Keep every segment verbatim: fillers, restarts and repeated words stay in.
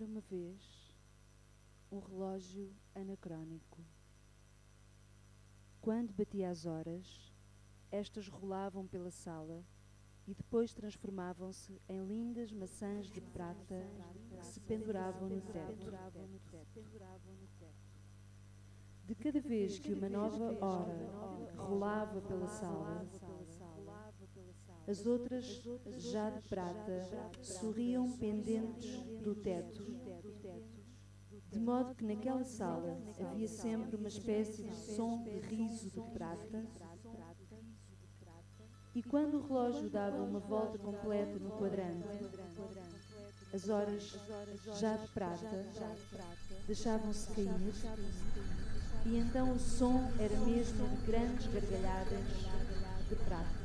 Era uma vez um relógio anacrónico. Quando batia as horas, estas rolavam pela sala e depois transformavam-se em lindas maçãs de prata que se penduravam no teto. De cada vez que uma nova hora rolava pela sala, as outras, já de prata, sorriam pendentes do teto, de modo que naquela sala havia sempre uma espécie de som de riso de prata, e quando o relógio dava uma volta completa no quadrante, as horas, já de prata, deixavam-se cair, e então o som era mesmo de grandes gargalhadas de prata.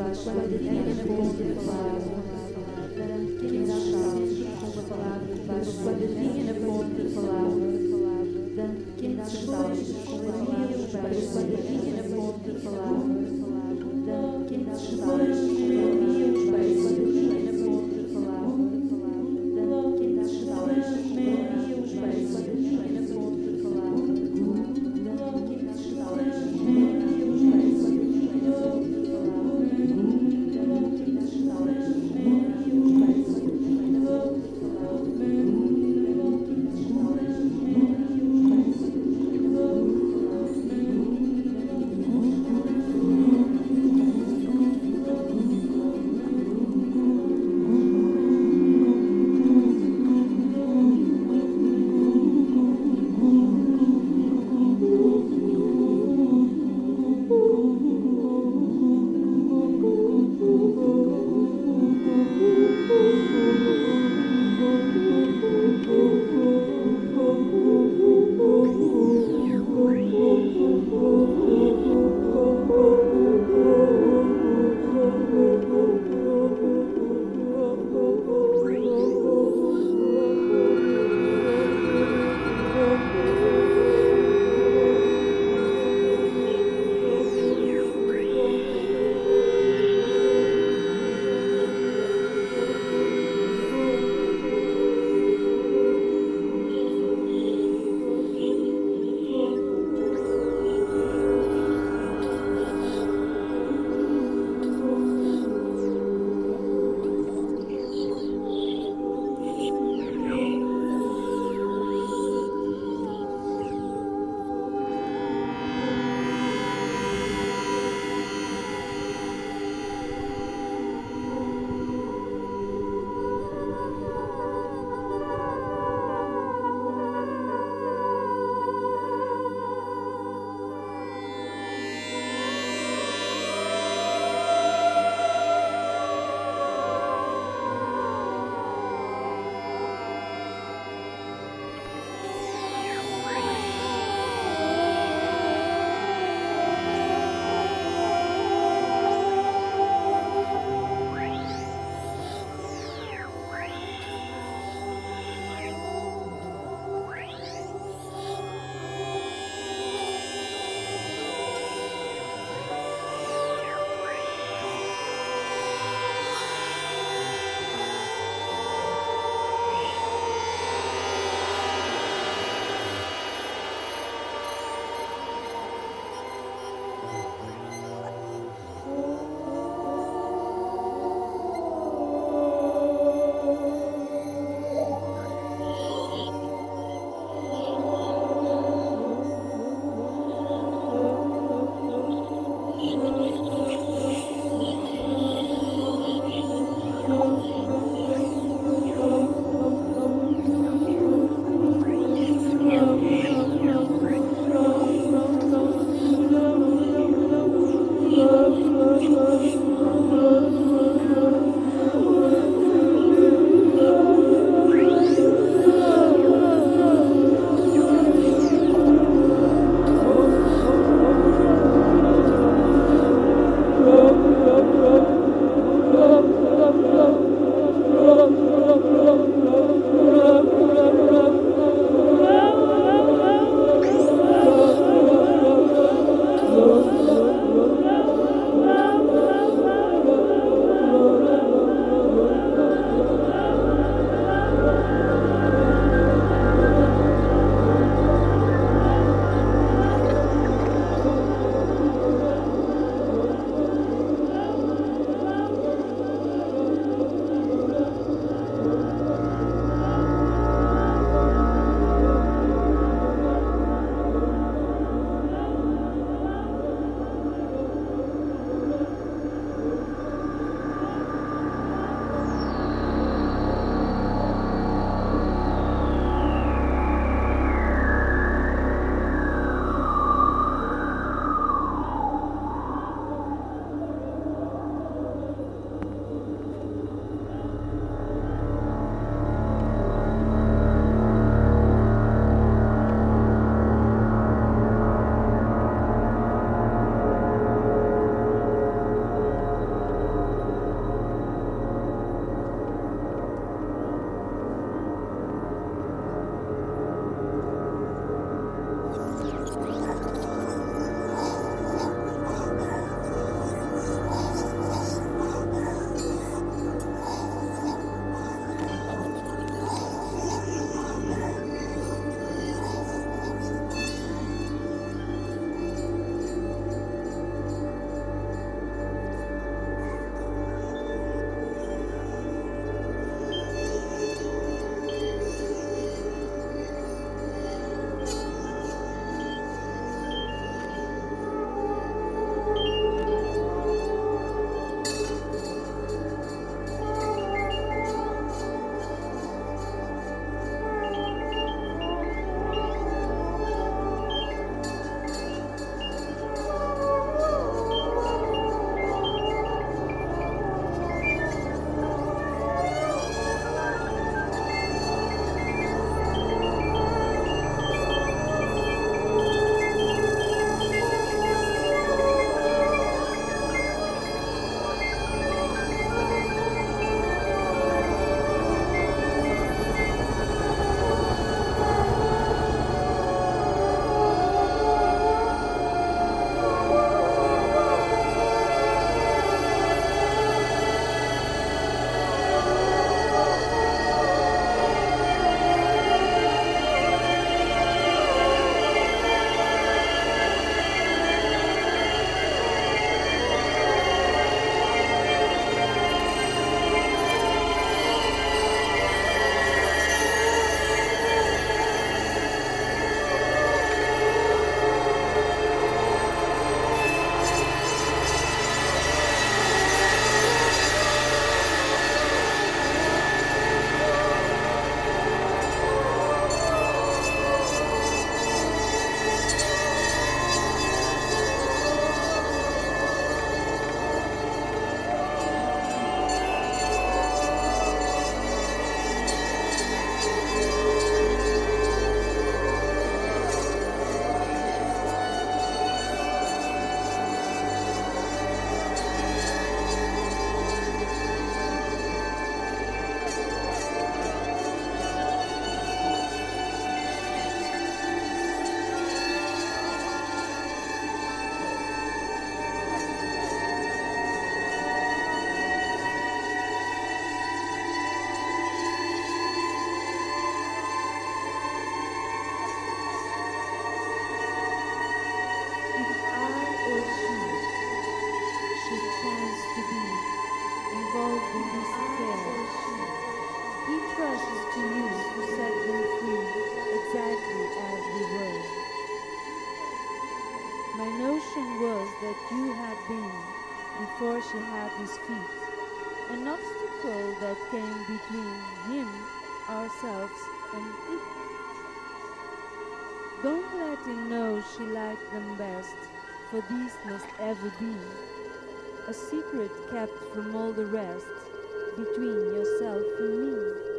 quadradinha na ponta da palavra, dando pequenos saltos com uma palavra debaixo do quadradinha na ponta da palavra, dando pequenos saltos com uma palavra debaixo do quadradinha na ponta da palavra, dando pequenos saltos com uma palavra debaixo do quadradinha na ponta da palavra, dando pequenos saltos com uma palavra debaixo do quadradinha na ponta da palavra, dando pequenos saltos com uma Love, love, love, love, love. feet, an obstacle that came between him, ourselves, and it. Don't let him know she liked them best, for this must ever be a secret kept from all the rest, between yourself and me.